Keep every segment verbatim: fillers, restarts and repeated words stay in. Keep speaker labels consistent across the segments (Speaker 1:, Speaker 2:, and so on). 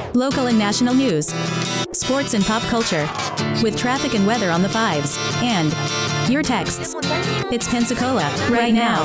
Speaker 1: Local and national news, sports and pop culture, with traffic and weather on the fives, and your texts. It's Pensacola, right now.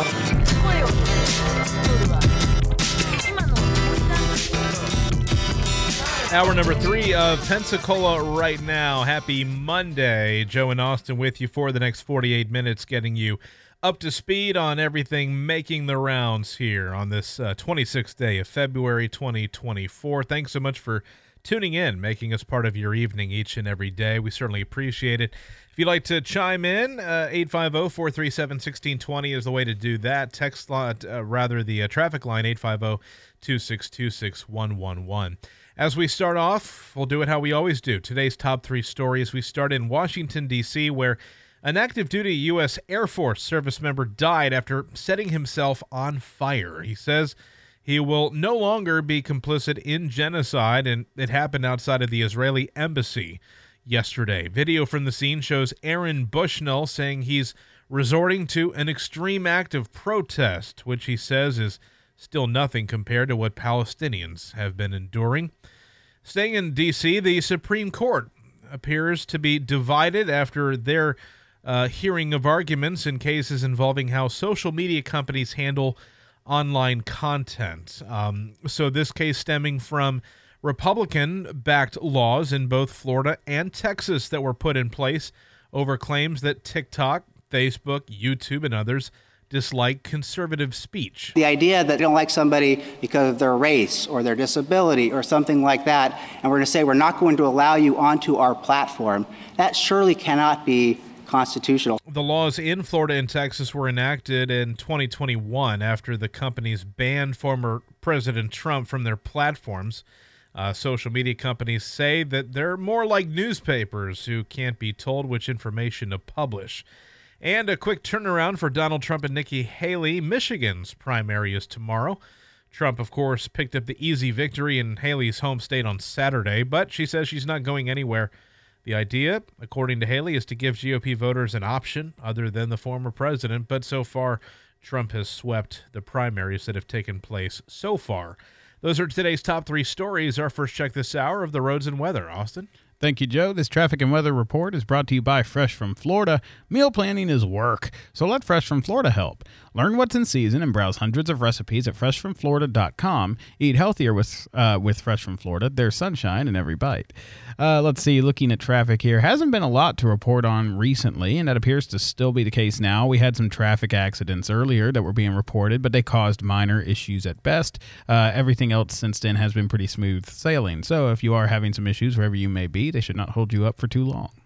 Speaker 2: Hour number three of Pensacola right now. Happy Monday. Joe and Austin with you for the next forty-eight minutes, getting you up to speed on everything making the rounds here on this uh, twenty-sixth day of February twenty twenty-four. Thanks so much for tuning in, making us part of your evening each and every day. We certainly appreciate it. If you'd like to chime in, uh, eight five zero, four three seven, one six two zero is the way to do that. Text line, uh, rather the uh, traffic line, eight five zero, two six two, six one one one. As we start off, we'll do it how we always do. Today's top three stories. We start in Washington, D C, where an active duty U S Air Force service member died after setting himself on fire. He says he will no longer be complicit in genocide, and it happened outside of the Israeli embassy yesterday. Video from the scene shows Aaron Bushnell saying he's resorting to an extreme act of protest, which he says is still nothing compared to what Palestinians have been enduring. Staying in D C, the Supreme Court appears to be divided after their uh, hearing of arguments in cases involving how social media companies handle online content. Um, so this case stemming from Republican-backed laws in both Florida and Texas that were put in place over claims that TikTok, Facebook, YouTube, and others dislike conservative speech.
Speaker 3: The idea that they don't like somebody because of their race or their disability or something like that, and we're going to say we're not going to allow you onto our platform, that surely cannot be constitutional.
Speaker 2: The laws in Florida and Texas were enacted in twenty twenty-one after the companies banned former President Trump from their platforms. Uh, social media companies say that they're more like newspapers who can't be told which information to publish. And a quick turnaround for Donald Trump and Nikki Haley. Michigan's primary is tomorrow. Trump, of course, picked up the easy victory in Haley's home state on Saturday, but she says she's not going anywhere. The idea, according to Haley, is to give G O P voters an option other than the former president, but so far, Trump has swept the primaries that have taken place so far. Those are today's top three stories. Our first check this hour of the roads and weather. Austin?
Speaker 4: Thank you, Joe. This traffic and weather report is brought to you by Fresh from Florida. Meal planning is work, so let Fresh from Florida help. Learn what's in season and browse hundreds of recipes at fresh from florida dot com. Eat healthier with uh, with Fresh from Florida. There's sunshine in every bite. Uh, let's see, looking at traffic here. Hasn't been a lot to report on recently, and that appears to still be the case now. We had some traffic accidents earlier that were being reported, but they caused minor issues at best. Uh, everything else since then has been pretty smooth sailing. So if you are having some issues wherever you may be, they should not hold you up for too long.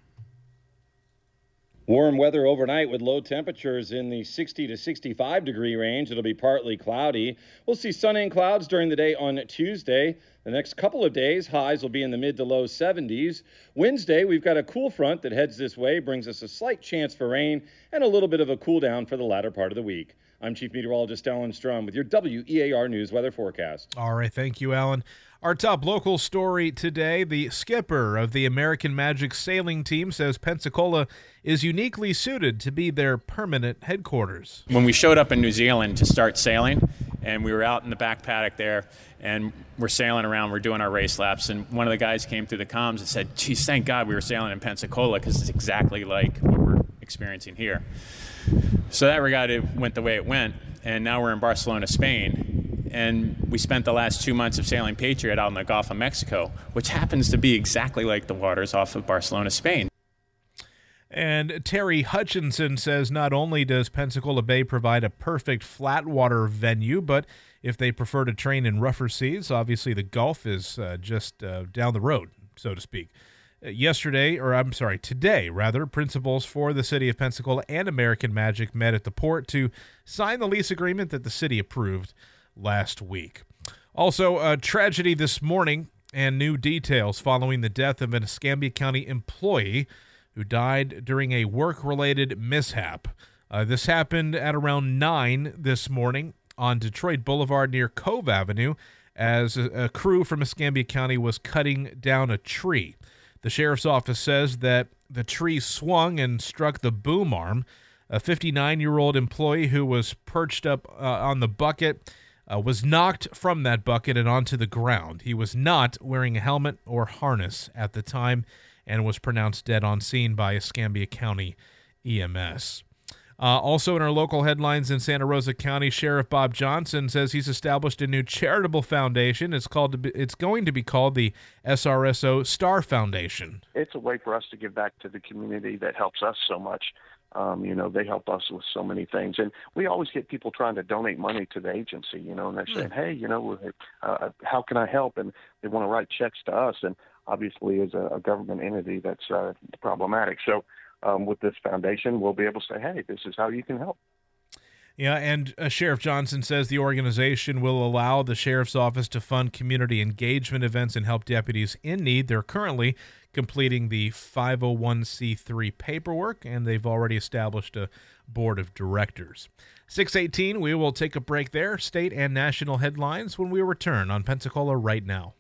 Speaker 5: Warm weather overnight with low temperatures in the sixty to sixty-five degree range. It'll be partly cloudy. We'll see sun and clouds during the day on Tuesday. The next couple of days, highs will be in the mid to low seventies. Wednesday, we've got a cool front that heads this way, brings us a slight chance for rain and a little bit of a cool down for the latter part of the week. I'm Chief Meteorologist Alan Strum with your W E A R News weather forecast.
Speaker 2: All right, thank you, Alan. Our top local story today, the skipper of the American Magic sailing team says Pensacola is uniquely suited to be their permanent headquarters.
Speaker 6: When we showed up in New Zealand to start sailing, and we were out in the back paddock there, and we're sailing around, we're doing our race laps, and one of the guys came through the comms and said, geez, thank God we were sailing in Pensacola, because it's exactly like what we're experiencing here. So that regatta went the way it went, and now we're in Barcelona, Spain. And we spent the last two months of sailing Patriot out in the Gulf of Mexico, which happens to be exactly like the waters off of Barcelona, Spain.
Speaker 2: And Terry Hutchinson says not only does Pensacola Bay provide a perfect flat water venue, but if they prefer to train in rougher seas, obviously the Gulf is uh, just uh, down the road, so to speak. Uh, yesterday, or I'm sorry, today, rather, principals for the city of Pensacola and American Magic met at the port to sign the lease agreement that the city approved last week. Also, a tragedy this morning and new details following the death of an Escambia County employee who died during a work-related mishap. Uh, this happened at around nine this morning on Detroit Boulevard near Cove Avenue as a, a crew from Escambia County was cutting down a tree. The sheriff's office says that the tree swung and struck the boom arm. A fifty-nine-year-old employee who was perched up uh, on the bucket uh, was knocked from that bucket and onto the ground. He was not wearing a helmet or harness at the time and was pronounced dead on scene by Escambia County E M S. Uh, also in our local headlines in Santa Rosa County, Sheriff Bob Johnson says he's established a new charitable foundation. It's called. To be, it's going to be called the S R S O Star Foundation.
Speaker 7: It's a way for us to give back to the community that helps us so much. Um, you know, they help us with so many things. And we always get people trying to donate money to the agency, you know, and they're saying, hey, you know, uh, how can I help? And they want to write checks to us. And obviously, as a, a government entity, that's uh, problematic. So um, with this foundation, we'll be able to say, hey, this is how you can help.
Speaker 2: Yeah, and uh, Sheriff Johnson says the organization will allow the sheriff's office to fund community engagement events and help deputies in need. They're currently completing the five oh one c three paperwork, and they've already established a board of directors. six eighteen, we will take a break there. State and national headlines when we return on Pensacola Right Now.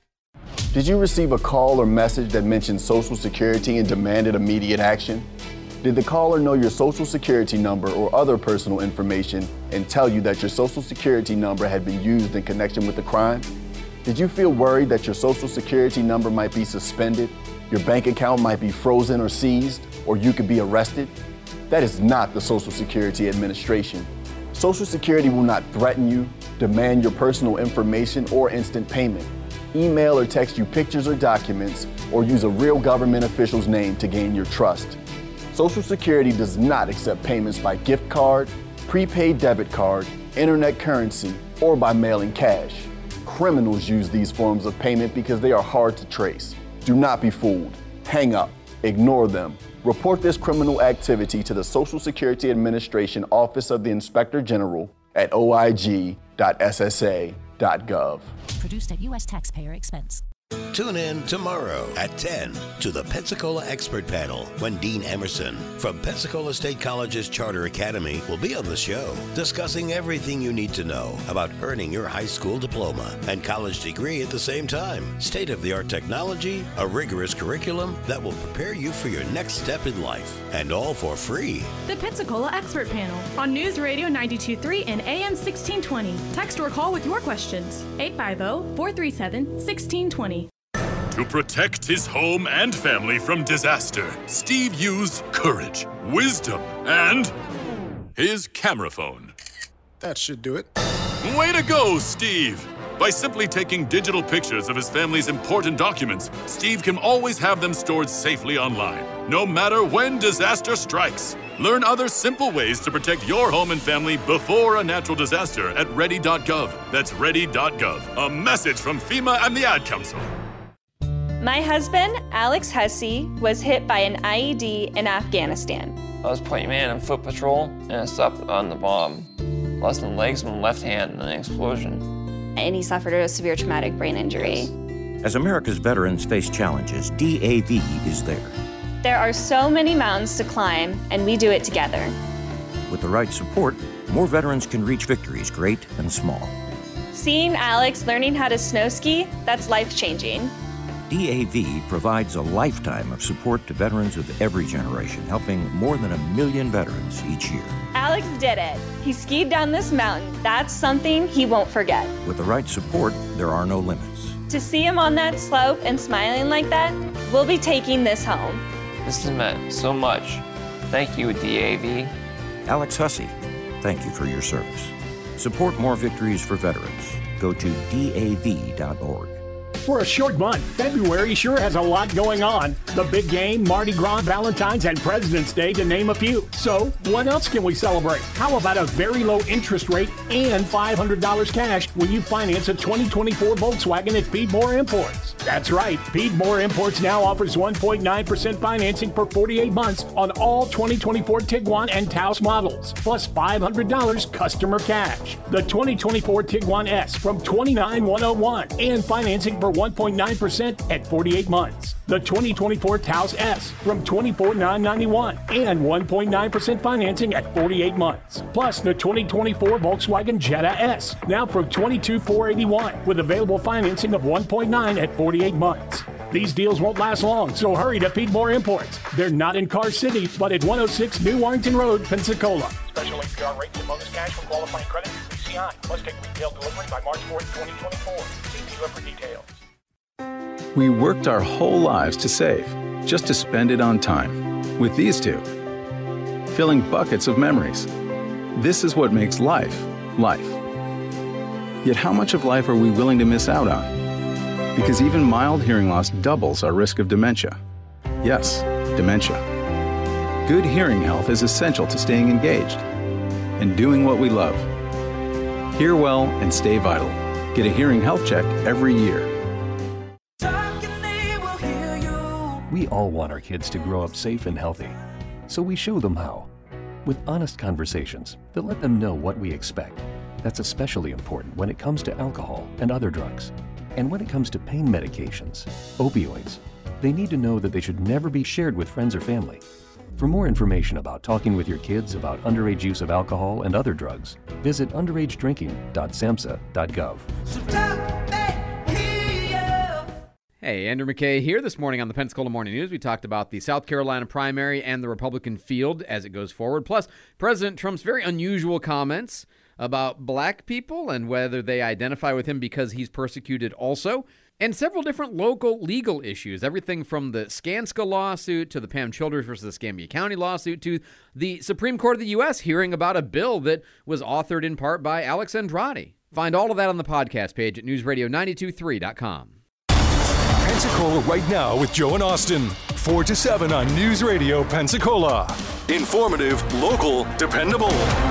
Speaker 8: Did you receive a call or message that mentioned Social Security and demanded immediate action? Did the caller know your Social Security number or other personal information and tell you that your Social Security number had been used in connection with the crime? Did you feel worried that your Social Security number might be suspended, your bank account might be frozen or seized, or you could be arrested? That is not the Social Security Administration. Social Security will not threaten you, demand your personal information, or instant payment, email or text you pictures or documents, or use a real government official's name to gain your trust. Social Security does not accept payments by gift card, prepaid debit card, internet currency, or by mailing cash. Criminals use these forms of payment because they are hard to trace. Do not be fooled. Hang up. Ignore them. Report this criminal activity to the Social Security Administration Office of the Inspector General at o i g dot s s a dot gov.
Speaker 9: Produced at U S taxpayer expense.
Speaker 10: Tune in tomorrow at ten to the Pensacola Expert Panel when Dean Emerson from Pensacola State College's Charter Academy will be on the show, discussing everything you need to know about earning your high school diploma and college degree at the same time. State-of-the-art technology, a rigorous curriculum that will prepare you for your next step in life, and all for free.
Speaker 11: The Pensacola Expert Panel on News Radio ninety-two point three and A M sixteen twenty. Text or call with your questions. eight five zero, four three seven, one six two zero.
Speaker 12: To protect his home and family from disaster, Steve used courage, wisdom, and his camera phone.
Speaker 13: That should do it.
Speaker 12: Way to go, Steve! By simply taking digital pictures of his family's important documents, Steve can always have them stored safely online, no matter when disaster strikes. Learn other simple ways to protect your home and family before a natural disaster at ready dot gov. That's ready dot gov. A message from FEMA and the Ad Council.
Speaker 14: My husband, Alex Hussey, was hit by an I E D in Afghanistan.
Speaker 15: I was point man on foot patrol, and I stopped on the bomb. Lost my legs and my left hand in an explosion.
Speaker 14: And he suffered a severe traumatic brain injury.
Speaker 16: As America's veterans face challenges, D A V is there.
Speaker 14: There are so many mountains to climb, and we do it together.
Speaker 16: With the right support, more veterans can reach victories, great and small.
Speaker 14: Seeing Alex learning how to snow ski, that's life-changing.
Speaker 16: D A V provides a lifetime of support to veterans of every generation, helping more than a million veterans each year.
Speaker 14: Alex did it. He skied down this mountain. That's something he won't forget.
Speaker 16: With the right support, there are no limits.
Speaker 14: To see him on that slope and smiling like that, we'll be taking this home.
Speaker 15: This has meant so much. Thank you, D A V.
Speaker 16: Alex Hussey, thank you for your service. Support more victories for veterans. Go to D A V dot org.
Speaker 17: For a short month, February sure has a lot going on. The big game, Mardi Gras, Valentine's, and President's Day, to name a few. So, what else can we celebrate? How about a very low interest rate and five hundred dollars cash when you finance a twenty twenty-four Volkswagen at Piedmore Imports? That's right, Piedmore Imports now offers one point nine percent financing for forty-eight months on all twenty twenty-four Tiguan and Taos models, plus five hundred dollars customer cash. The twenty twenty-four Tiguan S from twenty-nine thousand one hundred one and financing for one point nine percent at forty-eight months. The twenty twenty-four Taos S from twenty-four thousand nine hundred ninety-one and one point nine percent financing at forty-eight months. Plus the twenty twenty-four Volkswagen Jetta S now from twenty-two thousand four hundred eighty-one with available financing of one point nine at forty-eight months. These deals won't last long, so hurry to Piedmore Imports. They're not in Car City, but at one oh six New Warrington Road, Pensacola.
Speaker 18: Special A P R rates and bonus cash for qualifying credit.
Speaker 17: I. Must take retail delivery by March fourth, twenty twenty-four. See dealer for details.
Speaker 18: We worked our whole lives to save, just to spend it on time. With these two, filling buckets of memories. This is what makes life, life. Yet how much of life are we willing to miss out on? Because even mild hearing loss doubles our risk of dementia. Yes, dementia. Good hearing health is essential to staying engaged and doing what we love. Hear well and stay vital. Get a hearing health check every year.
Speaker 19: We all want our kids to grow up safe and healthy, so we show them how. With honest conversations that let them know what we expect. That's especially important when it comes to alcohol and other drugs. And when it comes to pain medications, opioids, they need to know that they should never be shared with friends or family. For more information about talking with your kids about underage use of alcohol and other drugs, visit underage drinking dot samhsa dot gov.
Speaker 20: Hey, Andrew McKay here. This morning on the Pensacola Morning News, we talked about the South Carolina primary and the Republican field as it goes forward, plus President Trump's very unusual comments about black people and whether they identify with him because he's persecuted also, and several different local legal issues, everything from the Skanska lawsuit to the Pam Childers versus the Escambia County lawsuit to the Supreme Court of the U S hearing about a bill that was authored in part by Alex Andrade. Find all of that on the podcast page at news radio nine two three dot com.
Speaker 21: Pensacola right now with Joe and Austin. four to seven on News Radio Pensacola. Informative, local, dependable.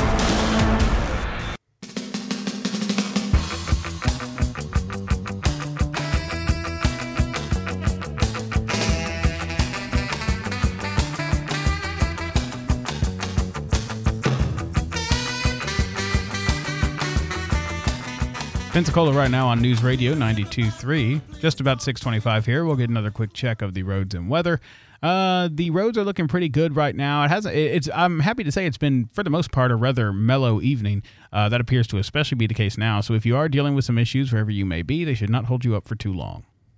Speaker 4: Pensacola right now on News Radio ninety-two point three. Just about six twenty-five here. We'll get another quick check of the roads and weather. Uh, the roads are looking pretty good right now. It has. It's. I'm happy to say it's been, for the most part, a rather mellow evening. Uh, that appears to especially be the case now. So if you are dealing with some issues wherever you may be, they should not hold you up for too long.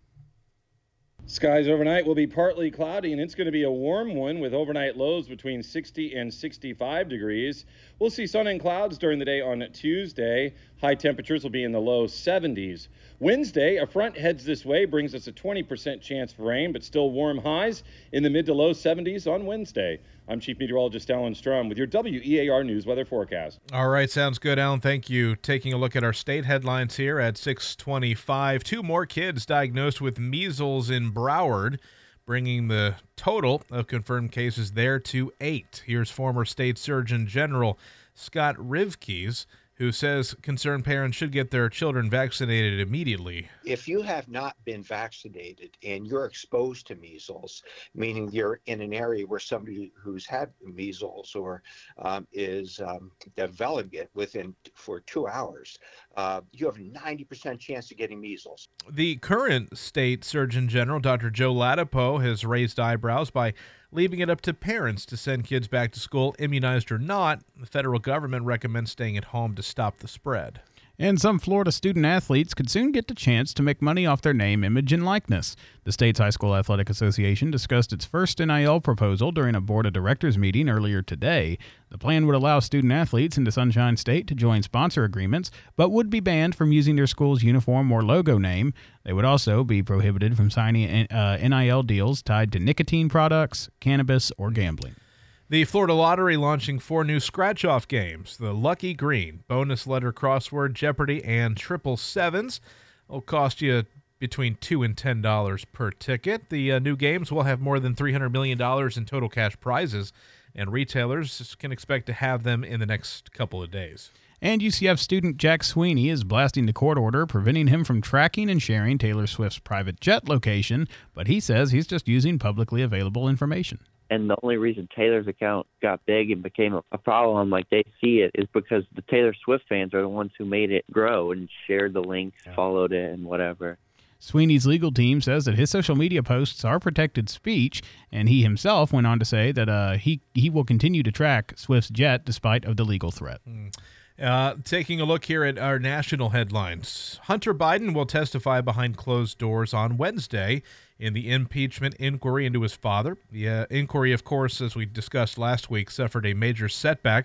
Speaker 5: Skies overnight will be partly cloudy, and it's going to be a warm one with overnight lows between sixty and sixty-five degrees. We'll see sun and clouds during the day on Tuesday. High temperatures will be in the low seventies. Wednesday, a front heads this way, brings us a twenty percent chance for rain, but still warm highs in the mid to low seventies on Wednesday. I'm Chief Meteorologist Alan Strum with your W E A R News weather forecast.
Speaker 2: All right, sounds good, Alan. Thank you. Taking a look at our state headlines here at six twenty-five. Two more kids diagnosed with measles in Broward, bringing the total of confirmed cases there to eight. Here's former State Surgeon General Scott Rivkees, who says concerned parents should get their children vaccinated immediately.
Speaker 22: If you have not been vaccinated and you're exposed to measles, meaning you're in an area where somebody who's had measles or um, is um, developing it within for two hours, uh, you have a ninety percent chance of getting measles.
Speaker 2: The current State Surgeon General, Doctor Joe Ladapo, has raised eyebrows by leaving it up to parents to send kids back to school, immunized or not. The federal government recommends staying at home to stop the spread.
Speaker 4: And some Florida student athletes could soon get the chance to make money off their name, image, and likeness. The state's High School Athletic Association discussed its first N I L proposal during a board of directors meeting earlier today. The plan would allow student athletes in the Sunshine State to join sponsor agreements, but would be banned from using their school's uniform or logo name. They would also be prohibited from signing uh, N I L deals tied to nicotine products, cannabis, or gambling.
Speaker 2: The Florida Lottery launching four new scratch-off games. The Lucky Green, Bonus Letter Crossword, Jeopardy, and Triple Sevens will cost you between two dollars and ten dollars per ticket. The uh, new games will have more than three hundred million dollars in total cash prizes, and retailers can expect to have them in the next couple of days.
Speaker 4: And U C F student Jack Sweeney is blasting the court order preventing him from tracking and sharing Taylor Swift's private jet location, but he says he's just using publicly available information.
Speaker 23: And the only reason Taylor's account got big and became a, a problem, like they see it, is because the Taylor Swift fans are the ones who made it grow and shared the links, yeah. followed it, and whatever.
Speaker 4: Sweeney's legal team says that his social media posts are protected speech, and he himself went on to say that uh, he, he will continue to track Swift's jet despite of the legal threat.
Speaker 2: Mm. Uh, taking a look here at our national headlines. Hunter Biden will testify behind closed doors on Wednesday in the impeachment inquiry into his father. The uh, inquiry, of course, as we discussed last week, suffered a major setback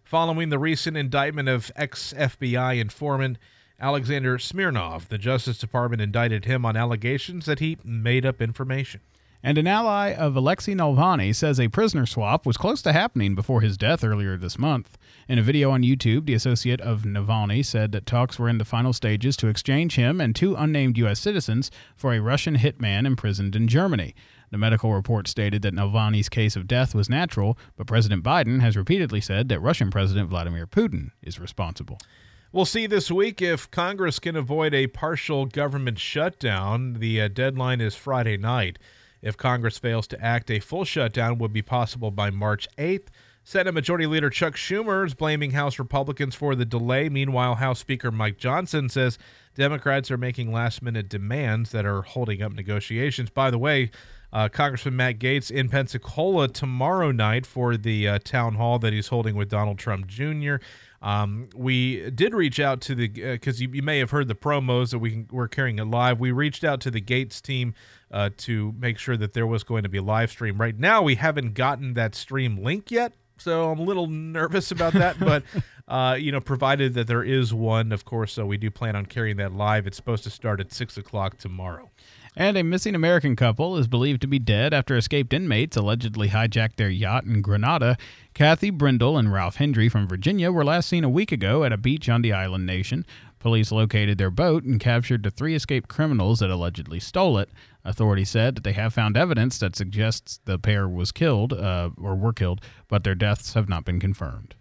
Speaker 2: following the recent indictment of ex-F B I informant Alexander Smirnov. The Justice Department indicted him on allegations that he made up information.
Speaker 4: And an ally of Alexei Navalny says a prisoner swap was close to happening before his death earlier this month. In a video on YouTube, the associate of Navalny said that talks were in the final stages to exchange him and two unnamed U S citizens for a Russian hitman imprisoned in Germany. The medical report stated that Navalny's case of death was natural, but President Biden has repeatedly said that Russian President Vladimir Putin is responsible.
Speaker 2: We'll see this week if Congress can avoid a partial government shutdown. The uh, deadline is Friday night. If Congress fails to act, a full shutdown would be possible by March eighth. Senate Majority Leader Chuck Schumer is blaming House Republicans for the delay. Meanwhile, House Speaker Mike Johnson says Democrats are making last-minute demands that are holding up negotiations. By the way, uh, Congressman Matt Gaetz in Pensacola tomorrow night for the uh, town hall that he's holding with Donald Trump Junior Um, we did reach out to the, because uh, you, you may have heard the promos that we can, we're carrying it live. We reached out to the Gaetz team uh, to make sure that there was going to be a live stream. Right now, we haven't gotten that stream link yet, so I'm a little nervous about that. But, uh, you know, provided that there is one, of course, so we do plan on carrying that live. It's supposed to start at six o'clock tomorrow.
Speaker 4: And a missing American couple is believed to be dead after escaped inmates allegedly hijacked their yacht in Grenada. Kathy Brindle and Ralph Hendry from Virginia were last seen a week ago at a beach on the island nation. Police located their boat and captured the three escaped criminals that allegedly stole it. Authorities said that they have found evidence that suggests the pair was killed, uh, or were killed, but their deaths have not been confirmed.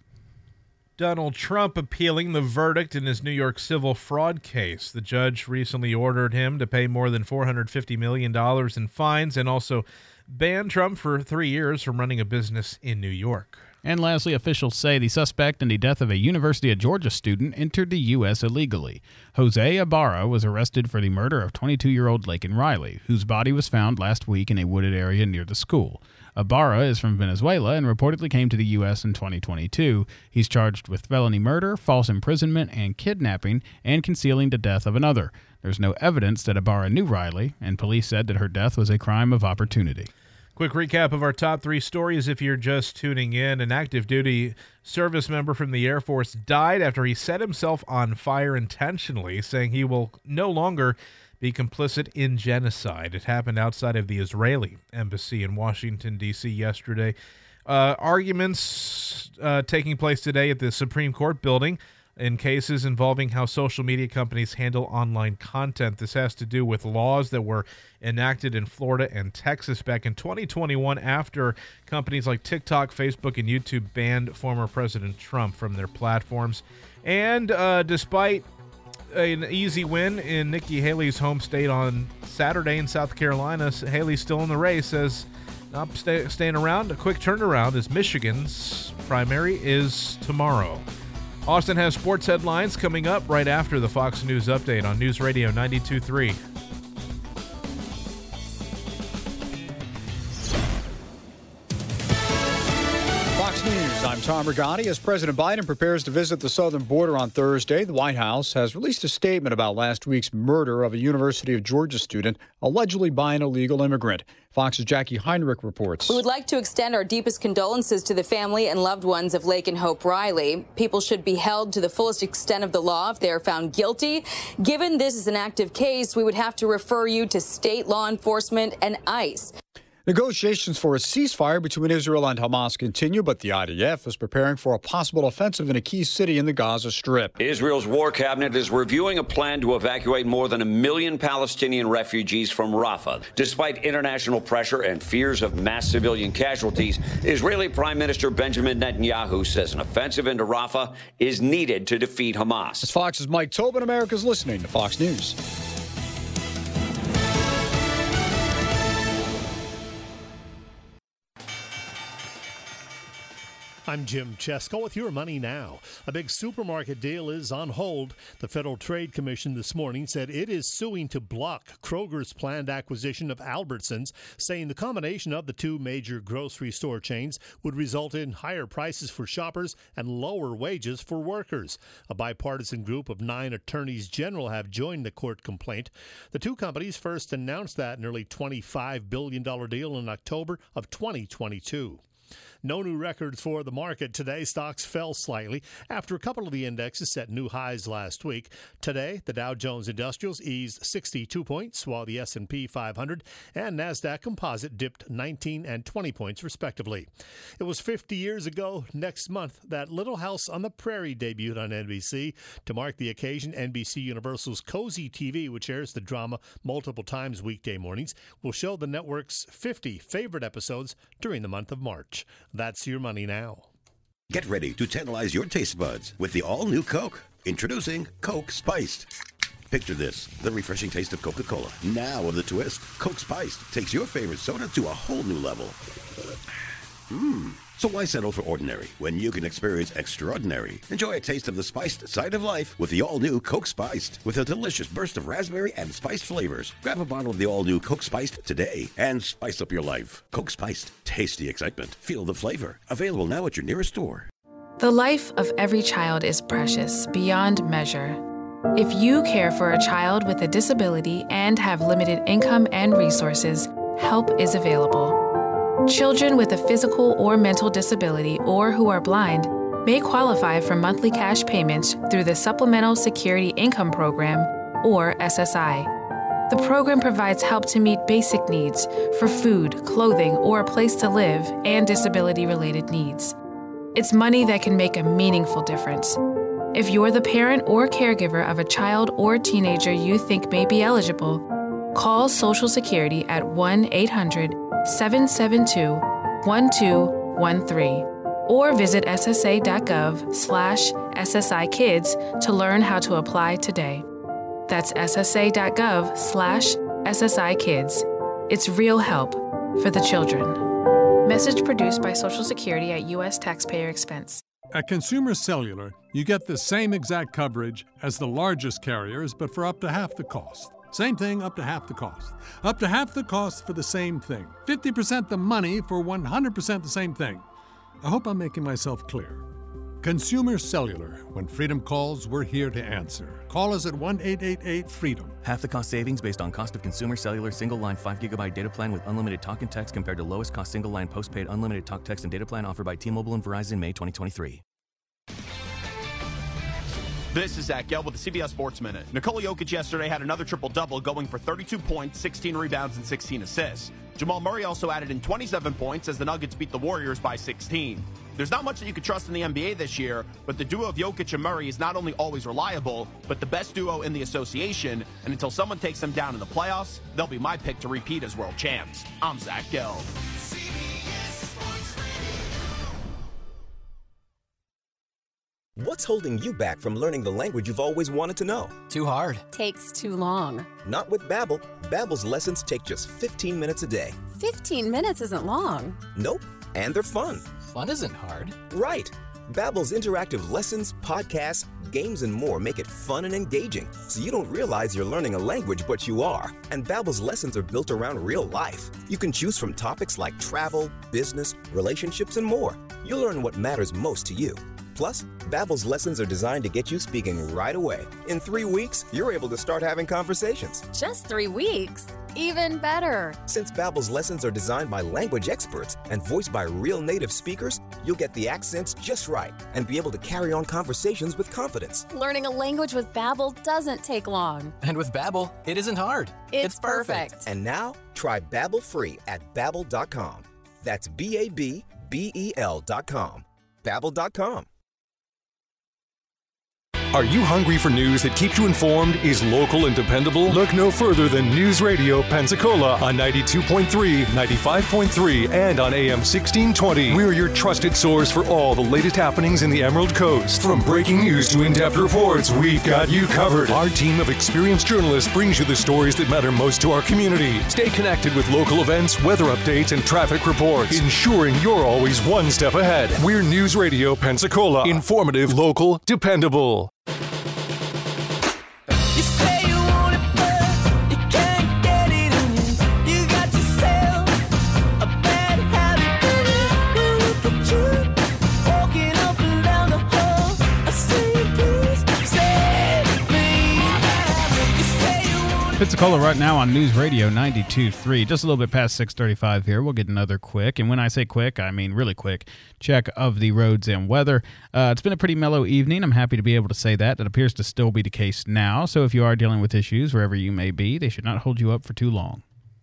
Speaker 2: Donald Trump appealing the verdict in his New York civil fraud case. The judge recently ordered him to pay more than four hundred fifty million dollars in fines and also banned Trump for three years from running a business in New York.
Speaker 4: And lastly, officials say the suspect in the death of a University of Georgia student entered the U S illegally. Jose Ibarra was arrested for the murder of twenty-two-year-old Laken Riley, whose body was found last week in a wooded area near the school. Ibarra is from Venezuela and reportedly came to the U S in twenty twenty-two. He's charged with felony murder, false imprisonment, and kidnapping, and concealing the death of another. There's no evidence that Ibarra knew Riley, and police said that her death was a crime of opportunity.
Speaker 2: Quick recap of our top three stories if you're just tuning in. An active duty service member from the Air Force died after he set himself on fire intentionally, saying he will no longer be complicit in genocide. It happened outside of the Israeli embassy in Washington, D C yesterday. Uh, arguments uh, taking place today at the Supreme Court building in cases involving how social media companies handle online content. This has to do with laws that were enacted in Florida and Texas back in twenty twenty-one after companies like TikTok, Facebook, and YouTube banned former President Trump from their platforms. And uh, despite an easy win in Nikki Haley's home state on Saturday in South Carolina, Haley's still in the race, says not stay, staying around. A quick turnaround as Michigan's primary is tomorrow. Austin has sports headlines coming up right after the Fox News Update on News Radio ninety-two point three.
Speaker 1: Fox News, I'm Tom Rigotti. As President Biden prepares to visit the southern border on Thursday, the White House has released a statement about last week's murder of a University of Georgia student allegedly by an illegal immigrant. Fox's Jackie Heinrich reports.
Speaker 3: We would like to extend our deepest condolences to the family and loved ones of Laken Hope Riley. People should be held to the fullest extent of the law if they are found guilty. Given this is an active case, we would have to refer you to state law enforcement and ICE.
Speaker 1: Negotiations for a ceasefire between Israel and Hamas continue, but the I D F is preparing for a possible offensive in a key city in the Gaza Strip.
Speaker 6: Israel's war cabinet is reviewing a plan to evacuate more than a million Palestinian refugees from Rafah. Despite international pressure and fears of mass civilian casualties, Israeli Prime Minister Benjamin Netanyahu says an offensive into Rafah is needed to defeat Hamas.
Speaker 1: As Fox's Mike Tobin, America's listening to Fox News.
Speaker 24: I'm Jim Chesko with your Money Now. A big supermarket deal is on hold. The Federal Trade Commission this morning said it is suing to block Kroger's planned acquisition of Albertsons, saying the combination of the two major grocery store chains would result in higher prices for shoppers and lower wages for workers. A bipartisan group of nine attorneys general have joined the court complaint. The two companies first announced that nearly twenty-five billion dollars deal in October of twenty twenty-two. No new records for the market today. Stocks fell slightly after a couple of the indexes set new highs last week. Today, the Dow Jones Industrials eased sixty-two points, while the S and P five hundred and NASDAQ Composite dipped nineteen and twenty points, respectively. It was fifty years ago next month that Little House on the Prairie debuted on N B C. To mark the occasion, N B C Universal's Cozy T V, which airs the drama multiple times weekday mornings, will show the network's fifty favorite episodes during the month of March. That's your money now.
Speaker 7: Get ready to tantalize your taste buds with the all-new Coke. Introducing Coke Spiced. Picture this, the refreshing taste of Coca-Cola. Now with a twist, Coke Spiced takes your favorite soda to a whole new level. Mmm. So why settle for ordinary when you can experience extraordinary? Enjoy a taste of the spiced side of life with the all-new Coke Spiced with a delicious burst of raspberry and spiced flavors. Grab a bottle of the all-new Coke Spiced today and spice up your life. Coke Spiced. Taste the excitement. Feel the flavor. Available now at your nearest store.
Speaker 8: The life of every child is precious beyond measure. If you care for a child with a disability and have limited income and resources, help is available. Children with a physical or mental disability or who are blind may qualify for monthly cash payments through the Supplemental Security Income Program, or S S I. The program provides help to meet basic needs for food, clothing, or a place to live, and disability-related needs. It's money that can make a meaningful difference. If you're the parent or caregiver of a child or teenager you think may be eligible, call Social Security at one eight hundred seven seven two one two one three or visit ssa.gov slash SSI Kids to learn how to apply today. That's ssa.gov slash SSI Kids. It's real help for the children. Message produced by Social Security at U S taxpayer expense.
Speaker 9: At Consumer Cellular, you get the same exact coverage as the largest carriers, but for up to half the cost. Same thing, up to half the cost. Up to half the cost for the same thing. fifty percent the money for one hundred percent the same thing. I hope I'm making myself clear. Consumer Cellular. When freedom calls, we're here to answer. Call us at one eight eight eight FREEDOM.
Speaker 10: Half the cost savings based on cost of Consumer Cellular single-line five gigabyte data plan with unlimited talk and text compared to lowest cost single-line postpaid unlimited talk, text, and data plan offered by T-Mobile and Verizon May twenty twenty-three.
Speaker 25: This is Zach Gell with the C B S Sports Minute. Nikola Jokic yesterday had another triple-double, going for thirty-two points, sixteen rebounds, and sixteen assists. Jamal Murray also added in twenty-seven points as the Nuggets beat the Warriors by sixteen. There's not much that you could trust in the N B A this year, but the duo of Jokic and Murray is not only always reliable, but the best duo in the association, and until someone takes them down in the playoffs, they'll be my pick to repeat as world champs. I'm Zach Gell.
Speaker 26: What's holding you back from learning the language you've always wanted to know?
Speaker 27: Too hard. Takes too long.
Speaker 26: Not with Babbel. Babbel's lessons take just fifteen minutes a day.
Speaker 27: fifteen minutes isn't long.
Speaker 26: Nope. And they're fun.
Speaker 27: Fun isn't hard.
Speaker 26: Right. Babbel's interactive lessons, podcasts, games, and more make it fun and engaging, so you don't realize you're learning a language, but you are. And Babbel's lessons are built around real life. You can choose from topics like travel, business, relationships, and more. You'll learn what matters most to you. Plus, Babbel's lessons are designed to get you speaking right away. In three weeks, you're able to start having conversations.
Speaker 27: Just three weeks? Even better.
Speaker 26: Since Babbel's lessons are designed by language experts and voiced by real native speakers, you'll get the accents just right and be able to carry on conversations with confidence.
Speaker 27: Learning a language with Babbel doesn't take long. And with Babbel, it isn't hard. It's, it's perfect. perfect.
Speaker 26: And now, try Babbel free at Babbel dot com. That's B A B B E L dot com. Babbel dot com.
Speaker 21: Are you hungry for news that keeps you informed, is local and dependable? Look no further than News Radio Pensacola on ninety-two point three, ninety-five point three, and on A M sixteen twenty. We're your trusted source for all the latest happenings in the Emerald Coast. From breaking news to in-depth reports, we've got you covered. Our team of experienced journalists brings you the stories that matter most to our community. Stay connected with local events, weather updates, and traffic reports, ensuring you're always one step ahead. We're News Radio Pensacola. Informative, local, dependable.
Speaker 4: Pensacola right now on News Radio ninety-two point three. Just a little bit past six thirty-five here. We'll get another quick, and when I say quick, I mean really quick, check of the roads and weather. Uh, it's been a pretty mellow evening. I'm happy to be able to say that. That appears to still be the case now. So if you are dealing with issues wherever you may be, they should not hold you up for too long.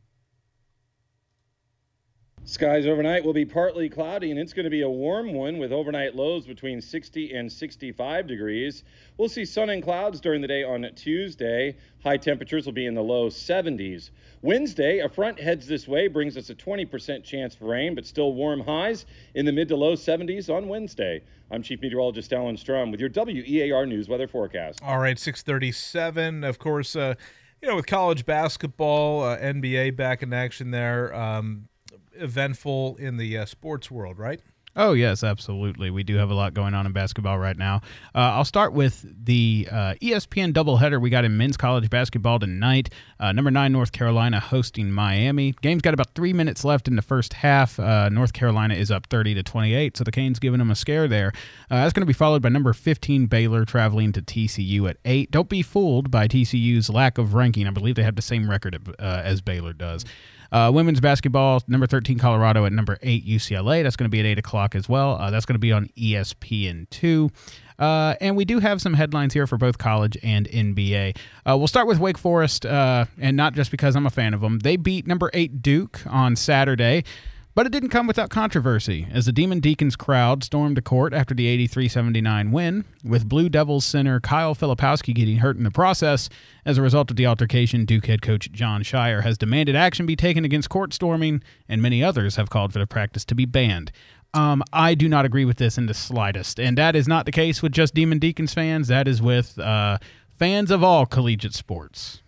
Speaker 5: Skies overnight will be partly cloudy, and it's going to be a warm one with overnight lows between sixty and sixty-five degrees. We'll see sun and clouds during the day on Tuesday. High temperatures will be in the low seventies. Wednesday, a front heads this way, brings us a twenty percent chance for rain, but still warm highs in the mid to low seventies on Wednesday. I'm Chief Meteorologist Alan Strum with your W E A R News weather forecast.
Speaker 2: All right, six thirty-seven. Of course, uh, you know, with college basketball, uh, N B A back in action there, um, eventful in the uh, sports world, right?
Speaker 4: Oh, yes, absolutely. We do have a lot going on in basketball right now. Uh, I'll start with the uh, E S P N doubleheader we got in men's college basketball tonight. Uh, number nine, North Carolina hosting Miami. Game's got about three minutes left in the first half. Uh, North Carolina is up thirty to twenty-eight, so the Canes giving them a scare there. Uh, that's going to be followed by number fifteen, Baylor, traveling to T C U at eight. Don't be fooled by T C U's lack of ranking. I believe they have the same record uh, as Baylor does. Uh, women's basketball, number thirteen, Colorado at number eight, U C L A. That's going to be at eight o'clock as well. Uh, that's going to be on E S P N two. Uh, and we do have some headlines here for both college and N B A. Uh, we'll start with Wake Forest, uh, and not just because I'm a fan of them. They beat number eight, Duke, on Saturday. But it didn't come without controversy, as the Demon Deacons crowd stormed the court after the eighty-three seventy-nine win, with Blue Devils center Kyle Filipowski getting hurt in the process. As a result of the altercation, Duke head coach John Shire has demanded action be taken against court storming, and many others have called for the practice to be banned. Um, I do not agree with this in the slightest, and that is not the case with just Demon Deacons fans. That is with uh, fans of all collegiate sports.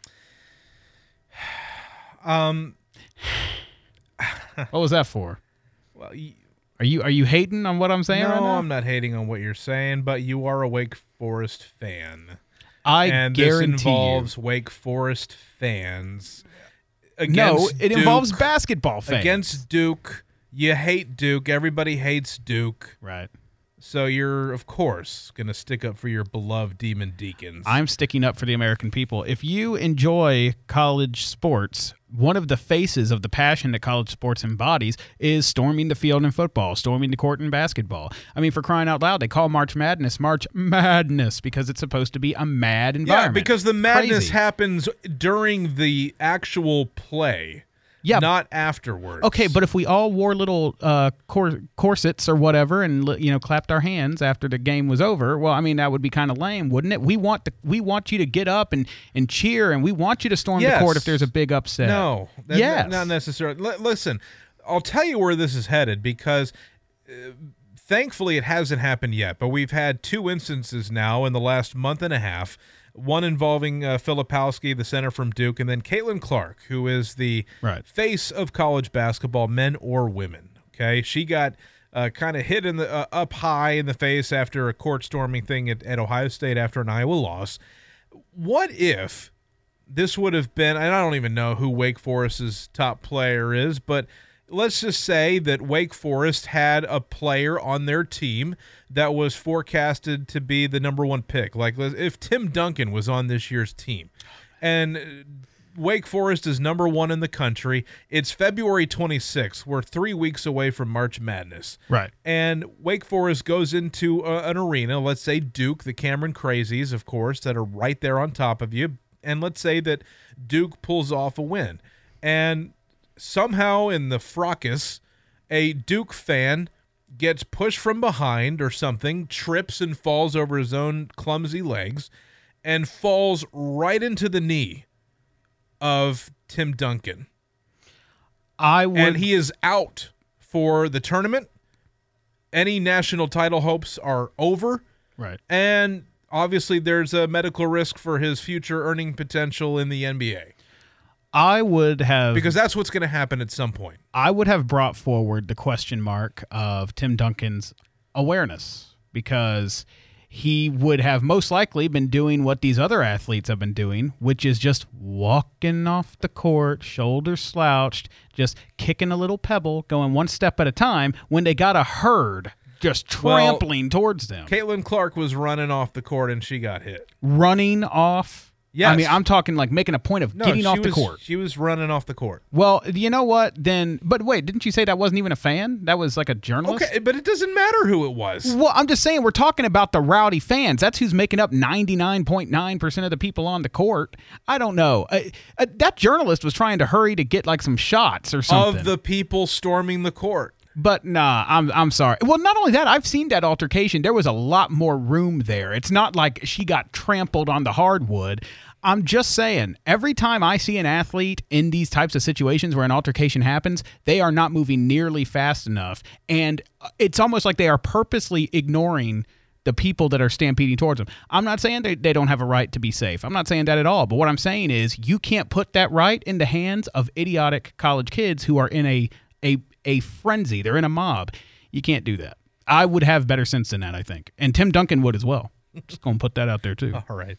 Speaker 2: Um...
Speaker 4: What was that for?
Speaker 2: Well, you,
Speaker 4: are you are you hating on what I'm saying
Speaker 2: no,
Speaker 4: right now?
Speaker 2: I'm not hating on what you're saying, but you are a Wake Forest fan.
Speaker 4: I
Speaker 2: and
Speaker 4: guarantee
Speaker 2: this involves
Speaker 4: you.
Speaker 2: Wake Forest fans.
Speaker 4: No, it
Speaker 2: Duke,
Speaker 4: involves basketball fans.
Speaker 2: Against Duke, you hate Duke. Everybody hates Duke.
Speaker 4: Right.
Speaker 2: So you're, of course, going to stick up for your beloved Demon Deacons.
Speaker 4: I'm sticking up for the American people. If you enjoy college sports, one of the faces of the passion that college sports embodies is storming the field in football, storming the court in basketball. I mean, for crying out loud, they call March Madness March Madness because it's supposed to be a mad environment.
Speaker 2: Yeah, because the madness
Speaker 4: Crazy.
Speaker 2: happens during the actual play.
Speaker 4: Yeah,
Speaker 2: not afterwards.
Speaker 4: Okay, but if we all wore little uh, cor- corsets or whatever, and you know, clapped our hands after the game was over, well, I mean, that would be kind of lame, wouldn't it? We want the, we want you to get up and, and cheer, and we want you to storm
Speaker 2: yes.
Speaker 4: the court if there's a big upset.
Speaker 2: No, that,
Speaker 4: yes.
Speaker 2: not necessarily. L- listen, I'll tell you where this is headed because. Uh, Thankfully, it hasn't happened yet, but we've had two instances now in the last month and a half, one involving uh, Filipowski, the center from Duke, and then Caitlin Clark, who is the
Speaker 4: right.
Speaker 2: face of college basketball, men or women. Okay, she got uh, kind of hit in the uh, up high in the face after a court storming thing at, at Ohio State after an Iowa loss. What if this would have been, and I don't even know who Wake Forest's top player is, but let's just say that Wake Forest had a player on their team that was forecasted to be the number one pick. Like if Tim Duncan was on this year's team and Wake Forest is number one in the country, it's February twenty-sixth. We're three weeks away from March Madness.
Speaker 4: Right.
Speaker 2: And Wake Forest goes into a, an arena, let's say Duke, the Cameron Crazies, of course, that are right there on top of you. And let's say that Duke pulls off a win. And somehow in the fracas, a Duke fan gets pushed from behind or something, trips and falls over his own clumsy legs, and falls right into the knee of Tim Duncan.
Speaker 4: I would,
Speaker 2: and he is out for the tournament. Any national title hopes are over.
Speaker 4: Right.
Speaker 2: And obviously there's a medical risk for his future earning potential in the N B A.
Speaker 4: I would have...
Speaker 2: Because that's what's going to happen at some point.
Speaker 4: I would have brought forward the question mark of Tim Duncan's awareness, because he would have most likely been doing what these other athletes have been doing, which is just walking off the court, shoulders slouched, just kicking a little pebble, going one step at a time, when they got a herd just trampling well, towards them.
Speaker 2: Caitlin Clark was running off the court and she got hit.
Speaker 4: Running off
Speaker 2: Yes.
Speaker 4: I mean, I'm talking like making a point of
Speaker 2: No,
Speaker 4: getting
Speaker 2: she
Speaker 4: off the
Speaker 2: was-
Speaker 4: court.
Speaker 2: She was running off the court.
Speaker 4: Well, you know what? Then, but wait, didn't you say that wasn't even a fan? That was like a journalist?
Speaker 2: Okay, but it doesn't matter who it was.
Speaker 4: Well, I'm just saying we're talking about the rowdy fans. That's who's making up ninety-nine point nine percent of the people on the court. I don't know. Uh, uh, that journalist was trying to hurry to get like some shots or something.
Speaker 2: Of the people storming the court.
Speaker 4: But nah, I'm I'm sorry. Well, not only that, I've seen that altercation. There was a lot more room there. It's not like she got trampled on the hardwood. I'm just saying, every time I see an athlete in these types of situations where an altercation happens, they are not moving nearly fast enough. And it's almost like they are purposely ignoring the people that are stampeding towards them. I'm not saying they, they don't have a right to be safe. I'm not saying that at all. But what I'm saying is you can't put that right in the hands of idiotic college kids who are in a a a frenzy. They're in a mob. You can't do that. I would have better sense than that, I think. And Tim Duncan would as well. Just going to put that out there, too.
Speaker 2: All right.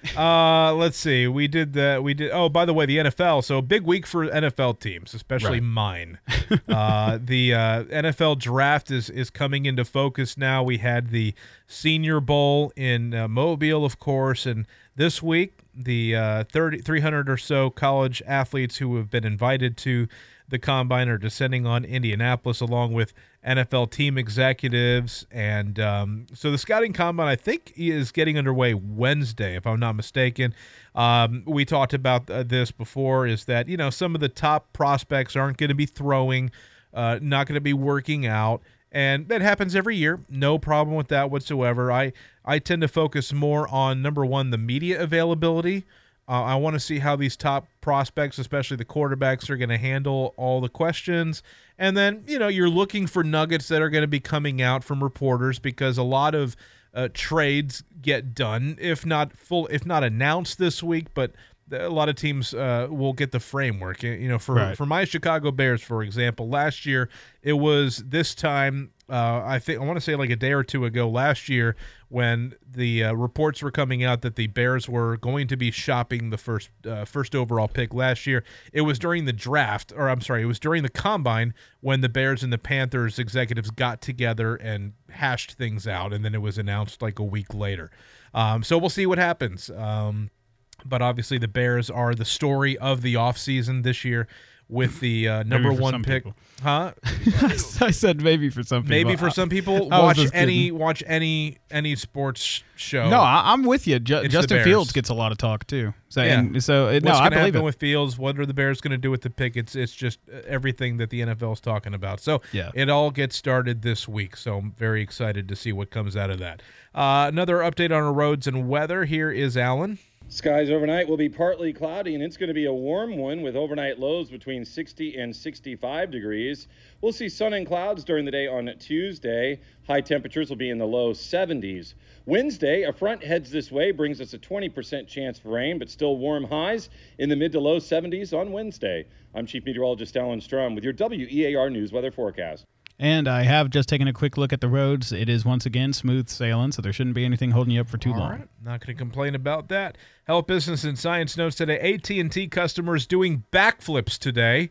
Speaker 2: Uh, let's see. We did the we did. Oh, by the way, the N F L. So big week for N F L teams, especially
Speaker 4: Right.
Speaker 2: mine. uh, the uh, N F L draft is is coming into focus now. We had the Senior Bowl in uh, Mobile, of course, and this week the uh, thirty, three hundred or so college athletes who have been invited to the Combine are descending on Indianapolis, along with N F L team executives. And um, so the scouting combine, I think, is getting underway Wednesday, if I'm not mistaken. Um, we talked about uh, this before, is that, you know, some of the top prospects aren't going to be throwing, uh, not going to be working out. And that happens every year. No problem with that whatsoever. I, I tend to focus more on, number one, the media availability. Uh, I want to see how these top prospects, especially the quarterbacks, are going to handle all the questions. And then, you know, you're looking for nuggets that are going to be coming out from reporters, because a lot of uh, trades get done, if not full, if not announced this week, but a lot of teams uh, will get the framework. You know, for,
Speaker 4: Right.
Speaker 2: for my Chicago Bears, for example, last year it was this time, uh, I think I want to say like a day or two ago last year, when the uh, reports were coming out that the Bears were going to be shopping the first uh, first overall pick last year. It was during the draft, or I'm sorry, it was during the combine when the Bears and the Panthers executives got together and hashed things out, and then it was announced like a week later. Um, so we'll see what happens. Um, but obviously the Bears are the story of the offseason this year, with the uh, number
Speaker 4: Maybe for
Speaker 2: one
Speaker 4: some
Speaker 2: pick.
Speaker 4: people.
Speaker 2: Huh?
Speaker 4: I said maybe for some people.
Speaker 2: Maybe for some people,
Speaker 4: I was
Speaker 2: watch
Speaker 4: just
Speaker 2: any
Speaker 4: kidding.
Speaker 2: watch any any sports show.
Speaker 4: No, I, I'm with you. Ju-
Speaker 2: It's the
Speaker 4: Justin
Speaker 2: Bears.
Speaker 4: Fields gets a lot of talk too. So,
Speaker 2: Yeah.
Speaker 4: and, so it, no,
Speaker 2: What's
Speaker 4: I
Speaker 2: going to
Speaker 4: believe
Speaker 2: happen
Speaker 4: it.
Speaker 2: with Fields? What are the Bears going to do with the pick? It's it's just everything that the N F L is talking about. So
Speaker 4: Yeah.
Speaker 2: it all gets started this week. So I'm very excited to see what comes out of that. Uh, another update on our roads and weather. Here is Alan.
Speaker 5: Skies overnight will be partly cloudy, and it's going to be a warm one with overnight lows between sixty and sixty-five degrees. We'll see sun and clouds during the day on Tuesday. High temperatures will be in the low seventies. Wednesday, a front heads this way, brings us a twenty percent chance for rain, but still warm highs in the mid to low seventies on Wednesday. I'm Chief Meteorologist Alan Strum with your W E A R News weather forecast.
Speaker 4: And I have just taken a quick look at the roads. It is once again smooth sailing, so there shouldn't be anything holding you up for too
Speaker 2: All
Speaker 4: long.
Speaker 2: right. Not going to complain about that. Health, Business, and Science notes today, A T and T customers doing backflips today,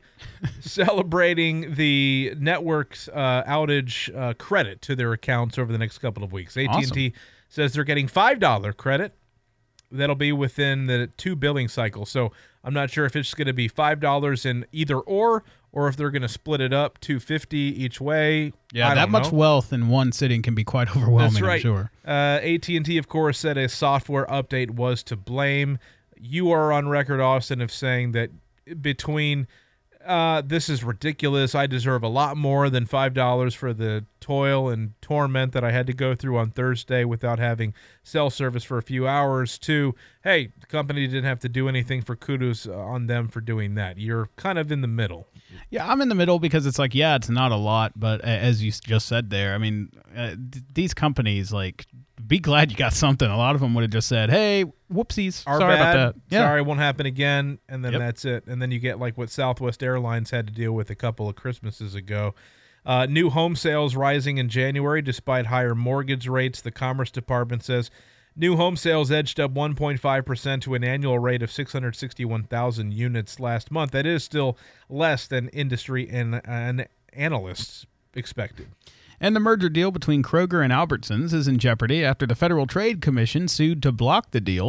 Speaker 2: celebrating the network's uh, outage uh, credit to their accounts over the next couple of weeks. A T and T
Speaker 4: Awesome.
Speaker 2: says they're getting five dollars credit. That'll be within the two billing cycles. So I'm not sure if it's going to be five dollars in either or, or if they're going to split it up two fifty each way.
Speaker 4: Yeah,
Speaker 2: I
Speaker 4: that
Speaker 2: don't
Speaker 4: much
Speaker 2: know.
Speaker 4: wealth in one sitting can be quite overwhelming,
Speaker 2: That's right.
Speaker 4: I'm sure.
Speaker 2: Uh, A T and T, of course, said a software update was to blame. You are on record, Austin, of saying that between uh, this is ridiculous, I deserve a lot more than five dollars for the toil and torment that I had to go through on Thursday without having cell service for a few hours, to, hey, the company didn't have to do anything, for kudos on them for doing that. You're kind of in the middle.
Speaker 4: Yeah, I'm in the middle because it's like, yeah, it's not a lot, but a- as you s- just said there, I mean, uh, d- these companies, like, be glad you got something. A lot of them would have just said, hey, whoopsies,
Speaker 2: Our
Speaker 4: sorry
Speaker 2: bad.
Speaker 4: about that. Yeah.
Speaker 2: Sorry, won't happen again, and then
Speaker 4: Yep.
Speaker 2: that's it. And then you get like what Southwest Airlines had to deal with a couple of Christmases ago. Uh, new home sales rising in January despite higher mortgage rates. The Commerce Department says new home sales edged up one point five percent to an annual rate of six hundred sixty-one thousand units last month. That is still less than industry and, and analysts expected.
Speaker 4: And the merger deal between Kroger and Albertsons is in jeopardy after the Federal Trade Commission sued to block the deal.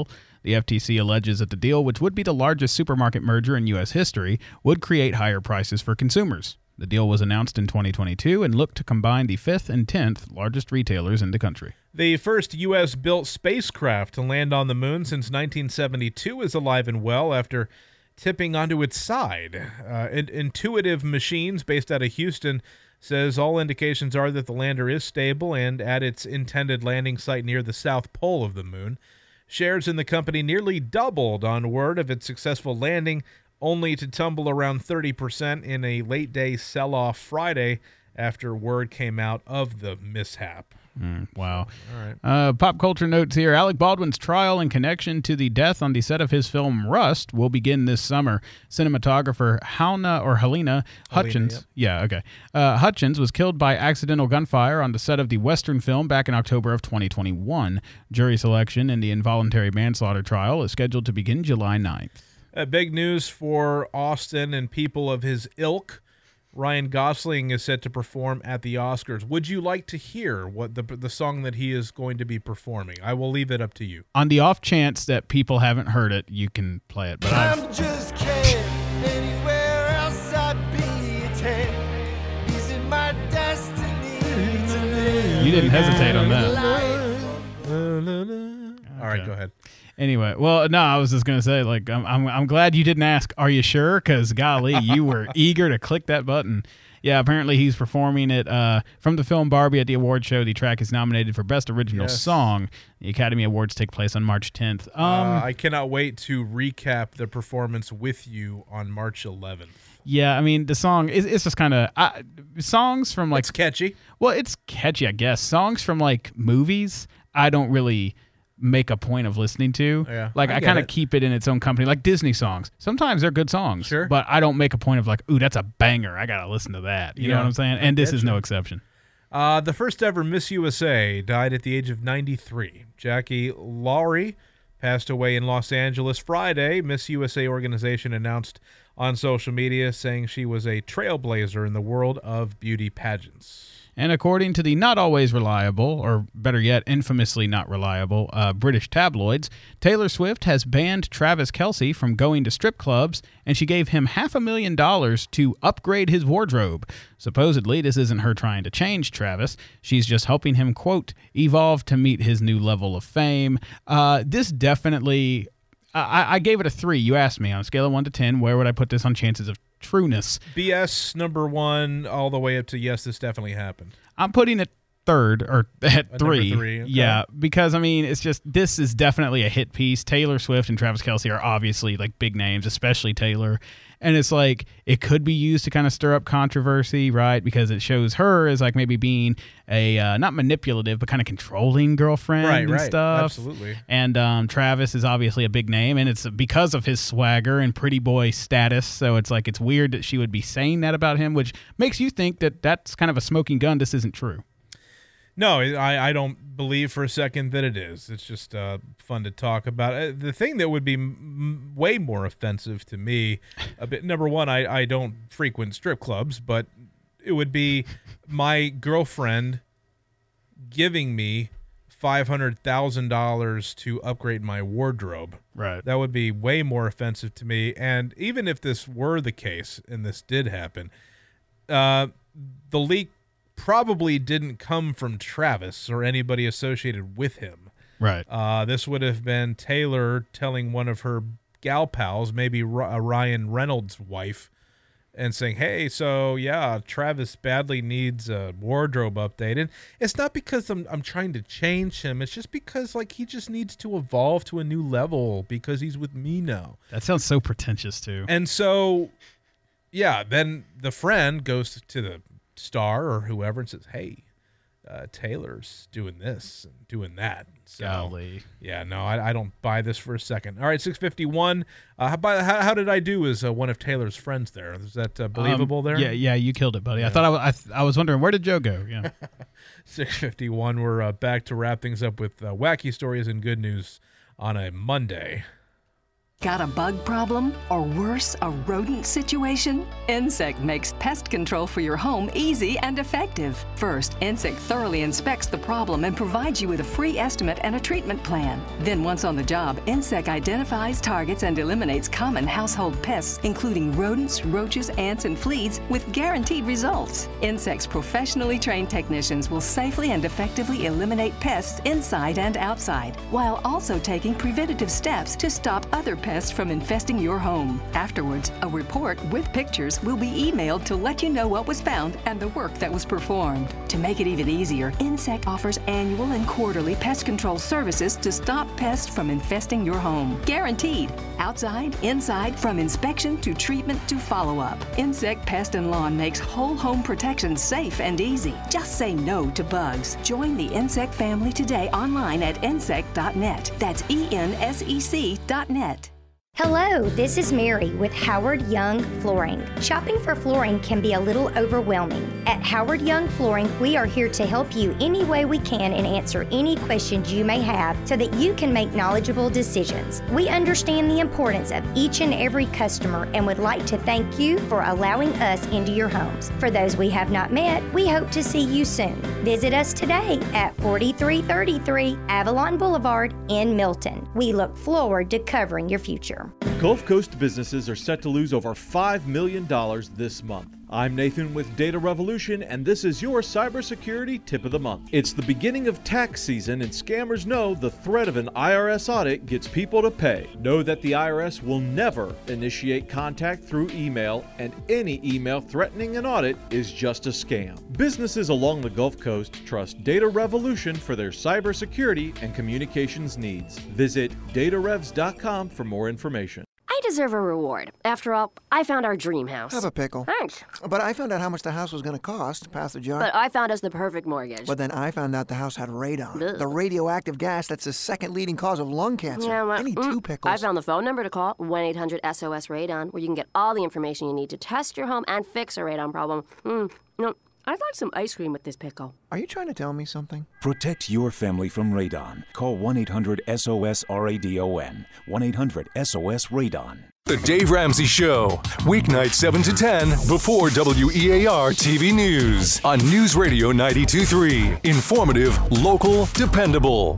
Speaker 4: The F T C alleges that the deal, which would be the largest supermarket merger in U S history, would create higher prices for consumers. The deal was announced in twenty twenty-two and looked to combine the fifth and tenth largest retailers in the country.
Speaker 2: The first U S-built spacecraft to land on the moon since nineteen seventy-two is alive and well after tipping onto its side. Uh, Intuitive Machines, based out of Houston, says all indications are that the lander is stable and at its intended landing site near the south pole of the moon. Shares in the company nearly doubled on word of its successful landing, only to tumble around thirty percent in a late-day sell-off Friday after word came out of the mishap.
Speaker 4: Mm, wow.
Speaker 2: All right.
Speaker 4: Uh, pop culture notes here. Alec Baldwin's trial in connection to the death on the set of his film Rust will begin this summer. Cinematographer Halna or Helena Hutchins.
Speaker 2: Helena,
Speaker 4: Yeah, okay. Uh, Hutchins was killed by accidental gunfire on the set of the Western film back in October of twenty twenty-one. Jury selection in the involuntary manslaughter trial is scheduled to begin July ninth.
Speaker 2: Uh, big news for Austin and people of his ilk. Ryan Gosling is set to perform at the Oscars. Would you like to hear what the the song that he is going to be performing? I will leave it up to you.
Speaker 4: On the off chance that people haven't heard it, you can play it. But I've...
Speaker 11: I'm just kidding. Anywhere else I'd be ten. Is it my destiny to live?
Speaker 4: You didn't hesitate on that.
Speaker 2: All right, go ahead.
Speaker 4: Anyway, well, no, I was just gonna say, like, I'm, I'm, I'm glad you didn't ask, "Are you sure?" Because golly, you were eager to click that button. Yeah, apparently he's performing it uh, from the film Barbie at the award show. The track is nominated for Best Original
Speaker 2: Yes.
Speaker 4: Song. The Academy Awards take place on March tenth. Um,
Speaker 2: uh, I cannot wait to recap the performance with you on March eleventh.
Speaker 4: Yeah, I mean, the song is it's just kind of uh, songs from like
Speaker 2: it's catchy.
Speaker 4: Well, it's catchy, I guess. Songs from like movies, I don't really make a point of listening to.
Speaker 2: Yeah,
Speaker 4: like
Speaker 2: I
Speaker 4: I,
Speaker 2: get
Speaker 4: kind of
Speaker 2: it.
Speaker 4: keep it in its own company. Like Disney songs, sometimes they're good songs,
Speaker 2: Sure.
Speaker 4: but I don't make a point of like, ooh, that's a banger, I gotta listen to that. You know
Speaker 2: Yeah,
Speaker 4: what I'm saying?
Speaker 2: I
Speaker 4: And this
Speaker 2: get
Speaker 4: is
Speaker 2: you.
Speaker 4: no exception.
Speaker 2: Uh, the first ever Miss U S A died at the age of ninety-three. Jackie Lowry passed away in Los Angeles Friday. Miss U S A organization announced on social media saying she was a trailblazer in the world of beauty pageants.
Speaker 4: And according to the not always reliable, or better yet, infamously not reliable, uh, British tabloids, Taylor Swift has banned Travis Kelce from going to strip clubs, and she gave him half a million dollars to upgrade his wardrobe. Supposedly, this isn't her trying to change Travis. She's just helping him, quote, evolve to meet his new level of fame. Uh, this definitely... I, I gave it a three. You asked me on a scale of one to ten, where would I put this on chances of trueness?
Speaker 2: B S number one all the way up to yes, this definitely happened.
Speaker 4: I'm putting it third or at
Speaker 2: At
Speaker 4: three.
Speaker 2: number three, okay.
Speaker 4: Yeah, because I mean, it's just this is definitely a hit piece. Taylor Swift and Travis Kelce are obviously like big names, especially Taylor. And it's like it could be used to kind of stir up controversy, right? Because it shows her as like maybe being a uh, not manipulative, but kind of controlling girlfriend
Speaker 2: Right,
Speaker 4: and
Speaker 2: right.
Speaker 4: stuff.
Speaker 2: Absolutely.
Speaker 4: And um, Travis is obviously a big name, and it's because of his swagger and pretty boy status. So it's like it's weird that she would be saying that about him, which makes you think that that's kind of a smoking gun. This isn't true.
Speaker 2: No, I, I don't believe for a second that it is. It's just uh, fun to talk about. Uh, the thing that would be m- way more offensive to me, a bit, number one, I, I don't frequent strip clubs, but it would be my girlfriend giving me five hundred thousand dollars to upgrade my wardrobe.
Speaker 4: Right.
Speaker 2: That would be way more offensive to me. And even if this were the case, and this did happen, uh, the leak probably didn't come from Travis or anybody associated with him.
Speaker 4: Right.
Speaker 2: Uh, this would have been Taylor telling one of her gal pals, maybe R- Ryan Reynolds' wife, and saying, hey, so yeah, Travis badly needs a wardrobe update. And it's not because I'm I'm trying to change him. It's just because like he just needs to evolve to a new level because he's with me now.
Speaker 4: That sounds so pretentious too.
Speaker 2: And so, yeah, then the friend goes to the star or whoever and says, hey, uh, Taylor's doing this and doing that. So,
Speaker 4: Golly.
Speaker 2: yeah, no, I, I don't buy this for a second. All right, six fifty-one. Uh, how, by, how, how did I do as uh, one of Taylor's friends there? Is that uh, believable
Speaker 4: Um,
Speaker 2: there?
Speaker 4: Yeah, yeah, you killed it, buddy.
Speaker 2: Yeah.
Speaker 4: I thought I, was, I, th- I was wondering, where did Joe go? Yeah.
Speaker 2: six fifty-one. We're uh, back to wrap things up with uh, wacky stories and good news on a Monday.
Speaker 12: Got a bug problem? Or worse, a rodent situation? Insect makes pest control for your home easy and effective. First, Insect thoroughly inspects the problem and provides you with a free estimate and a treatment plan. Then once on the job, Insect identifies, targets, and eliminates common household pests, including rodents, roaches, ants, and fleas, with guaranteed results. Insect's professionally trained technicians will safely and effectively eliminate pests inside and outside, while also taking preventative steps to stop other pests from infesting your home. Afterwards, a report with pictures will be emailed to let you know what was found and the work that was performed. To make it even easier, Insect offers annual and quarterly pest control services to stop pests from infesting your home. Guaranteed. Outside, inside, from inspection to treatment to follow-up. Insect Pest and Lawn makes whole home protection safe and easy. Just say no to bugs. Join the Insect family today online at insect dot net. That's E N S E C dot net.
Speaker 13: Hello, this is Mary with Howard Young Flooring. Shopping for flooring can be a little overwhelming. At Howard Young Flooring, we are here to help you any way we can and answer any questions you may have so that you can make knowledgeable decisions. We understand the importance of each and every customer and would like to thank you for allowing us into your homes. For those we have not met, we hope to see you soon. Visit us today at forty-three thirty-three Avalon Boulevard in Milton. We look forward to covering your future.
Speaker 14: Gulf Coast businesses are set to lose over five million dollars this month. I'm Nathan with Data Revolution, and this is your cybersecurity tip of the month. It's the beginning of tax season, and scammers know the threat of an I R S audit gets people to pay. Know that the I R S will never initiate contact through email, and any email threatening an audit is just a scam. Businesses along the Gulf Coast trust Data Revolution for their cybersecurity and communications needs. Visit data revs dot com for more information.
Speaker 15: I deserve a reward. After all, I found our dream house.
Speaker 16: Have a pickle.
Speaker 15: Thanks.
Speaker 16: But I found out how much the house was going to cost. Pass the jar.
Speaker 15: But I found us the perfect mortgage.
Speaker 16: But then I found out the house had radon.
Speaker 15: Ugh.
Speaker 16: The radioactive gas that's the second leading cause of lung cancer.
Speaker 15: Yeah, well,
Speaker 16: I need
Speaker 15: mm,
Speaker 16: two pickles.
Speaker 15: I found the phone number to call, one eight hundred S O S radon, where you can get all the information you need to test your home and fix a radon problem. Mm, you know, I'd like some ice cream with this pickle.
Speaker 16: Are you trying to tell me something?
Speaker 17: Protect your family from radon. Call one eight hundred S O S R A D O N. one eight hundred S O S radon.
Speaker 21: The Dave Ramsey Show, weeknight seven to ten before W E A R T V News on News Radio ninety-two point three. Informative, local, dependable.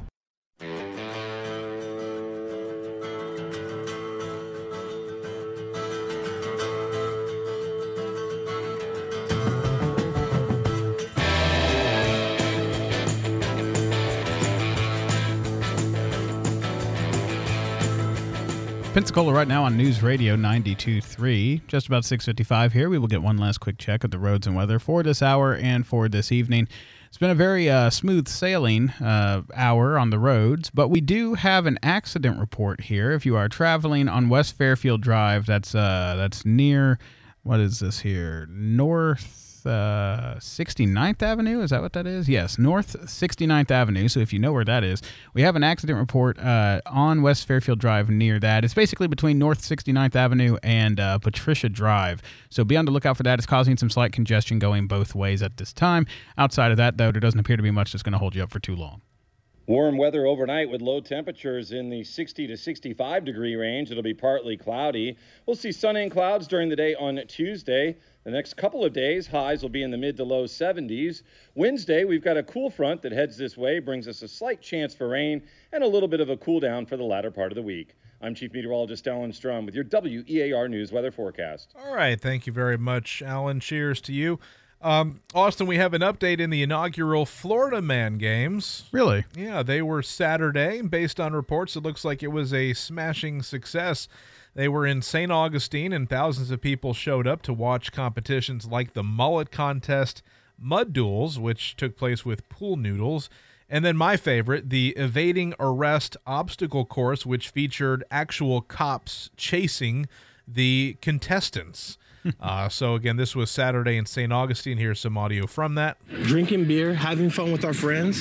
Speaker 4: Pensacola right now on News Radio ninety-two point three. Just about six fifty-five here. We will get one last quick check of the roads and weather for this hour and for this evening. It's been a very uh, smooth sailing uh, hour on the roads, but we do have an accident report here. If you are traveling on West Fairfield Drive, that's uh, that's near, what is this here? North uh, sixty-ninth Avenue? Is that what that is? Yes, North sixty-ninth Avenue. So if you know where that is, we have an accident report uh, on West Fairfield Drive near that. It's basically between North sixty-ninth Avenue and uh, Patricia Drive. So be on the lookout for that. It's causing some slight congestion going both ways at this time. Outside of that, though, there doesn't appear to be much that's going to hold you up for too long.
Speaker 5: Warm weather overnight with low temperatures in the sixty to sixty-five degree range. It'll be partly cloudy. We'll see sun and clouds during the day on Tuesday. The next couple of days, highs will be in the mid to low seventies. Wednesday, we've got a cool front that heads this way, brings us a slight chance for rain and a little bit of a cool down for the latter part of the week. I'm Chief Meteorologist Alan Strum with your W E A R News weather forecast.
Speaker 2: All right. Thank you very much, Alan. Cheers to you. Um, Austin, we have an update in the inaugural Florida Man Games.
Speaker 4: Really?
Speaker 2: Yeah, they were Saturday. Based on reports, it looks like it was a smashing success. They were in Saint Augustine, and thousands of people showed up to watch competitions like the Mullet Contest, Mud Duels, which took place with pool noodles, and then my favorite, the Evading Arrest Obstacle Course, which featured actual cops chasing the contestants. uh, so, again, this was Saturday in Saint Augustine. Here's some audio from that.
Speaker 18: Drinking beer, having fun with our friends,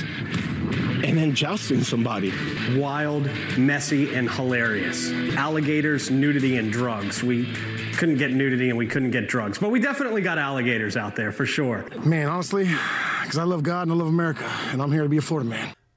Speaker 18: and then jousting somebody.
Speaker 28: Wild, messy, and hilarious. Alligators, nudity, and drugs. We couldn't get nudity and we couldn't get drugs, but we definitely got alligators out there for sure.
Speaker 18: Man, honestly, because I love God and I love America, and I'm here to be a Florida man.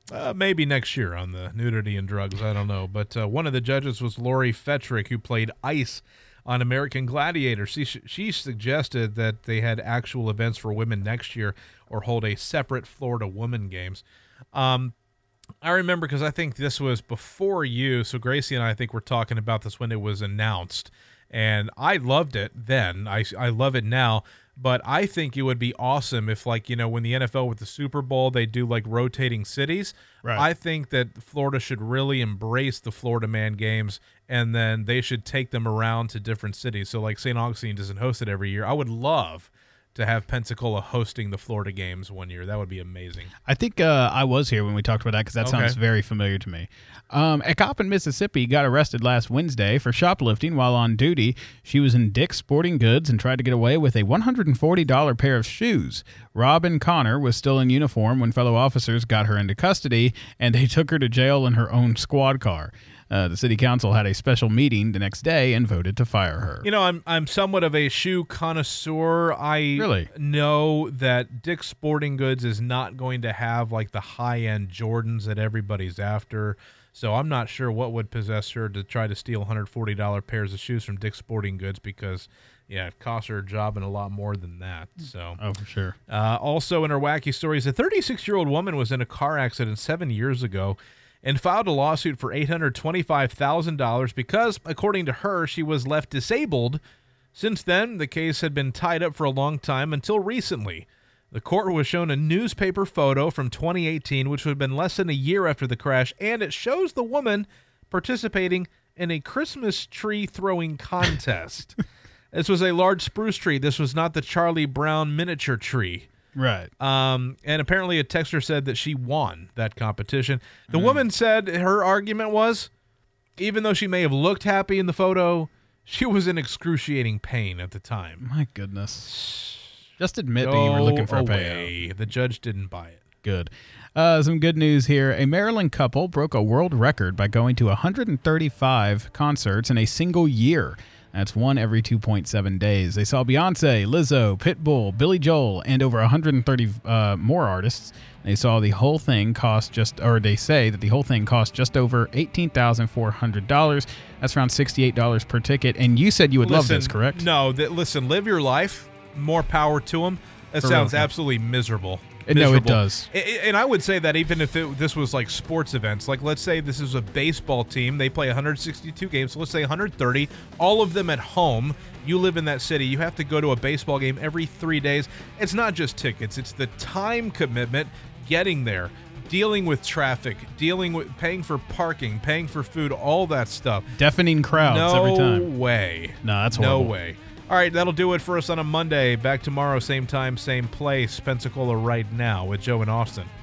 Speaker 2: Uh, maybe next year on the nudity and drugs. I don't know. But uh, one of the judges was Lori Fetrick, who played Ice on American Gladiator. She, she suggested that they had actual events for women next year or hold a separate Florida Women Games. Um, I remember because I think this was before you. So Gracie and I, I think were talking about this when it was announced. And I loved it then. I, I love it now. But I think it would be awesome if, like, you know, when the N F L with the Super Bowl, they do, like, rotating cities.
Speaker 4: Right.
Speaker 2: I think that Florida should really embrace the Florida Man games, and then they should take them around to different cities. So, like, Saint Augustine doesn't host it every year. I would love to have Pensacola hosting the Florida games one year. That would be amazing.
Speaker 4: I think uh, I was here when we talked about that because that
Speaker 2: Okay.
Speaker 4: sounds very familiar to me. Um, a cop in Mississippi got arrested last Wednesday for shoplifting while on duty. She was in Dick's Sporting Goods and tried to get away with a one hundred forty dollars pair of shoes. Robin Connor was still in uniform when fellow officers got her into custody, and they took her to jail in her own squad car. Uh, the city council had a special meeting the next day and voted to fire her.
Speaker 2: You know, I'm I'm somewhat of a shoe connoisseur. I
Speaker 4: Really?
Speaker 2: know that Dick's Sporting Goods is not going to have like the high-end Jordans that everybody's after. So I'm not sure what would possess her to try to steal one hundred forty dollars pairs of shoes from Dick's Sporting Goods because, yeah, it costs her a job and a lot more than that. So,
Speaker 4: Oh, for sure.
Speaker 2: uh, also in her wacky stories, a thirty-six-year-old woman was in a car accident seven years ago and filed a lawsuit for eight hundred twenty-five thousand dollars because, according to her, she was left disabled. Since then, the case had been tied up for a long time until recently. The court was shown a newspaper photo from twenty eighteen, which would have been less than a year after the crash, and it shows the woman participating in a Christmas tree throwing contest. This was a large spruce tree. This was not the Charlie Brown miniature tree.
Speaker 4: Right.
Speaker 2: Um, and apparently a texter said that she won that competition. The woman said her argument was, even though she may have looked happy in the photo, she was in excruciating pain at the time.
Speaker 4: My goodness. Just admit that you were looking for a
Speaker 2: Go
Speaker 4: payout.
Speaker 2: away. The judge didn't buy it.
Speaker 4: Good. Uh, some good news here. A Maryland couple broke a world record by going to one hundred thirty-five concerts in a single year. That's one every two point seven days. They saw Beyonce, Lizzo, Pitbull, Billy Joel, and over one hundred thirty uh, more artists. They saw the whole thing cost just, or they say that the whole thing cost just over eighteen thousand four hundred dollars. That's around sixty-eight dollars per ticket. And you said you would love
Speaker 2: Listen,
Speaker 4: this, correct?
Speaker 2: No, that, listen, live your life. More power to them. That
Speaker 4: For
Speaker 2: sounds
Speaker 4: real.
Speaker 2: absolutely miserable.
Speaker 4: Uh, no, it
Speaker 2: Miserable.
Speaker 4: does.
Speaker 2: A- a- And I would say that even if it, this was like sports events, like let's say this is a baseball team, they play one hundred sixty-two games, so let's say one hundred thirty, all of them at home. You live in that city. You have to go to a baseball game every three days. It's not just tickets. It's the time commitment getting there, dealing with traffic, dealing with paying for parking, paying for food, all that stuff.
Speaker 4: Deafening crowds
Speaker 2: no
Speaker 4: every time.
Speaker 2: No way.
Speaker 4: No, that's
Speaker 2: No
Speaker 4: horrible.
Speaker 2: way. All right, that'll do it for us on a Monday. Back tomorrow, same time, same place. Pensacola right now with Joe and Austin.